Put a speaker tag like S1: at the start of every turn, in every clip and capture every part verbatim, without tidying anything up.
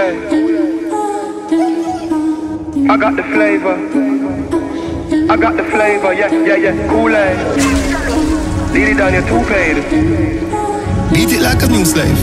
S1: Kool-Aid. I got the flavor. I got the flavor, yeah, yeah, yeah. Kool-Aid. Lead it down your two-paid.
S2: Eat it like a new slave.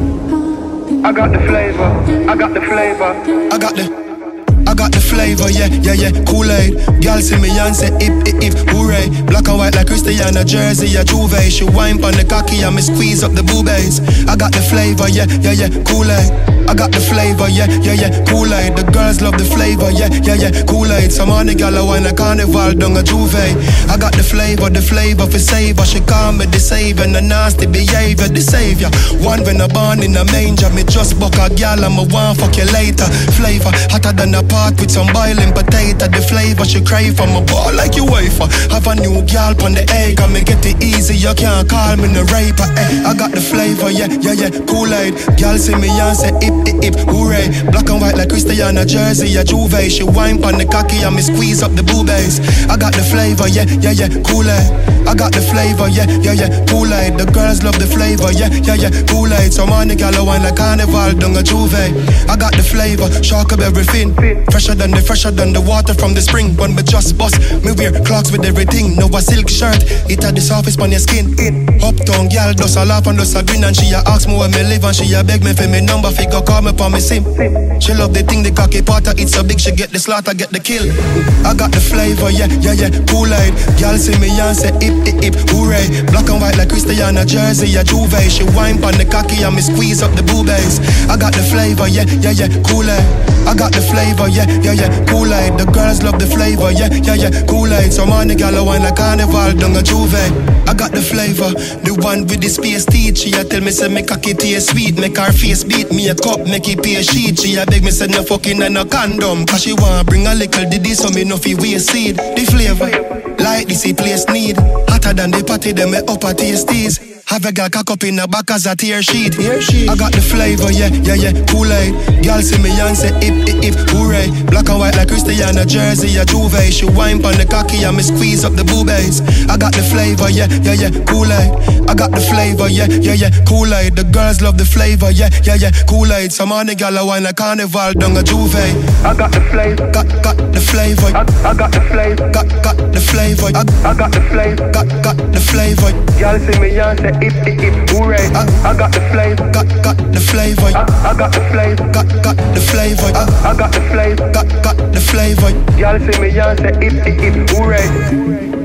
S1: I got the flavor. I got the flavor.
S2: I got the I got the flavor, yeah, yeah, yeah, Kool-Aid. Girl see me and say, ip, ip, ip, hooray. Black and white like Christiana, Jersey, a Juve. She wine pon the cocky and me squeeze up the boobies. I got the flavor, yeah, yeah, yeah, Kool-Aid. I got the flavor, yeah, yeah, yeah, Kool-Aid. The girls love the flavor, yeah, yeah, yeah, Kool-Aid. Some on the gal a wine a carnival down a Juve. I got the flavor, the flavor for savor. She call me the savior, the nasty behavior, the savior. One when I born in a manger, me just buck a gal and me want fuck you later. Flavor hotter than a pot with some boiling potato. The flavor she crave for my ball like you wafer. Have a new gal on the egg and me get it easy. You can't call me the raper. Eh. I got the flavor, yeah, yeah, yeah, Kool-Aid. Gal see me and say, ip, ip, ip, hooray. Black and white like Christiana, Jersey, a Juve. She wine pon the cocky and me squeeze up the boobies. I got the flavor, yeah, yeah, yeah, Kool-Aid. I got the flavor, yeah, yeah, yeah, Kool-Aid. The girls love the flavor, yeah, yeah, yeah, Kool-Aid. Some on the gal a wine like carnival down a Juve. I got the flavor, shark of everything. Fresher than the fresher than the water from the spring. When me just bust, me wear clocks with everything. No a silk shirt, it had the surface on your skin. Uptown gal does a laugh and does a grin. And she a ask me where me live and she a beg me for me number. Figure call me for me sim. She love the thing, the cocky potter. It's so big she get the slaughter, get the kill. I got the flavor, yeah, yeah, yeah, Kool-Aid. Gal see me and say ip, ip, ip, hooray. Black and white like Christiana, Jersey, a Juve. She wine pon the cocky and me squeeze up the boobies. I got the flavor, yeah, yeah, yeah, Kool-Aid. I got the flavor, yeah, yeah, yeah, Kool-Aid. The girls love the flavor, yeah, yeah, yeah, Kool-Aid. Some on the gal a wine like carnival down a Juve. I got the flavor, the one with the space teeth. She a tell me say me cocky taste sweet. Make her face beat me a cup, make it pay a sheet. She a beg me say no fucking and no condom. Cause she want bring a little diddy so me no fi waste seed. The flavor, like this he place need. Hotter than the patty them me upper tasties. Have a girl cock up in the back as a tear sheet. I got the flavor, yeah, yeah, yeah, Kool-Aid. Girl see me and say ip, ip, ip, hooray. Black and white like Christiana, Jersey, a Juve. She wine pon the cocky and me squeeze up the boobies. I got the flavor, yeah, yeah, yeah, Kool-Aid. I got the flavor, yeah, yeah, yeah, Kool-Aid. The girls love the flavor, yeah, yeah, yeah, Kool-Aid. Some on the gal a wine a carnival down a Juve.
S1: I got the flavor,
S2: got, got the flavor.
S1: I, I got the flavor,
S2: got, got the flavor. I,
S1: I got the flavor,
S2: got, got the flavor.
S1: Y'all see me and say ip, ip, ip, hooray. I, I got the flavor,
S2: got, got the flavor.
S1: I, I got the flavor,
S2: got, got the flavor. I,
S1: I got the flavor,
S2: got, got the flavor.
S1: Y'all see me and say ip, ip, ip, hooray.